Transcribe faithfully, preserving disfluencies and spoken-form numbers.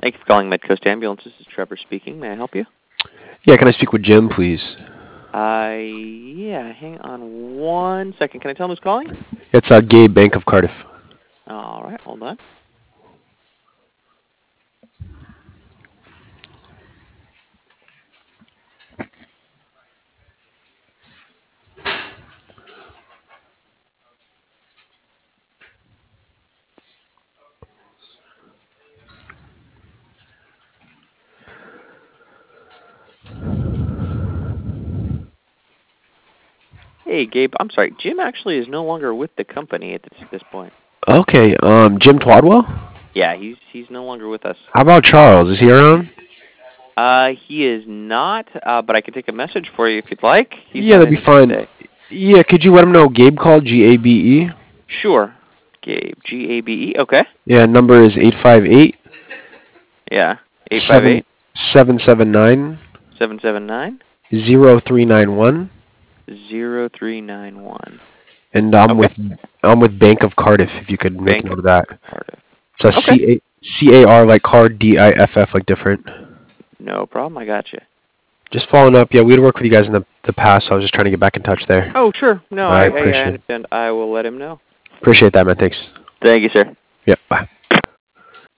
Thank you for calling Midcoast Ambulance. This is Trevor speaking. May I help you? Yeah, can I speak with Jim, please? Uh, yeah, hang on one second. Can I tell him who's calling? It's uh, Gabe, Bank of Cardiff. All right, hold on. Hey, Gabe, I'm sorry. Jim actually is no longer with the company at this, this point. Okay, um, Jim Twadwell? Yeah, he's he's no longer with us. How about Charles? Is he around? Uh, he is not, uh, but I can take a message for you if you'd like. He's Yeah, not that'd in be again fine. today. Yeah, could you let him know Gabe called, G A B E? Sure. Gabe, G A B E, okay. Yeah, number is eight five eight, Yeah, eight five seven eight, seven seven nine, seven seven nine, zero three nine one. zero three nine one. And I'm Okay. with I'm with Bank of Cardiff, if you could make Bank note of of that. Cardiff. It's a Okay. C A C A R like card, D I F F like different. No problem. I got you. Just following up, yeah, we'd worked with you guys in the, the past, so I was just trying to get back in touch there. Oh, sure. No, I I, I, I appreciate it. understand. I will let him know. Appreciate that, man. Thanks. Thank you, sir. Yep, bye.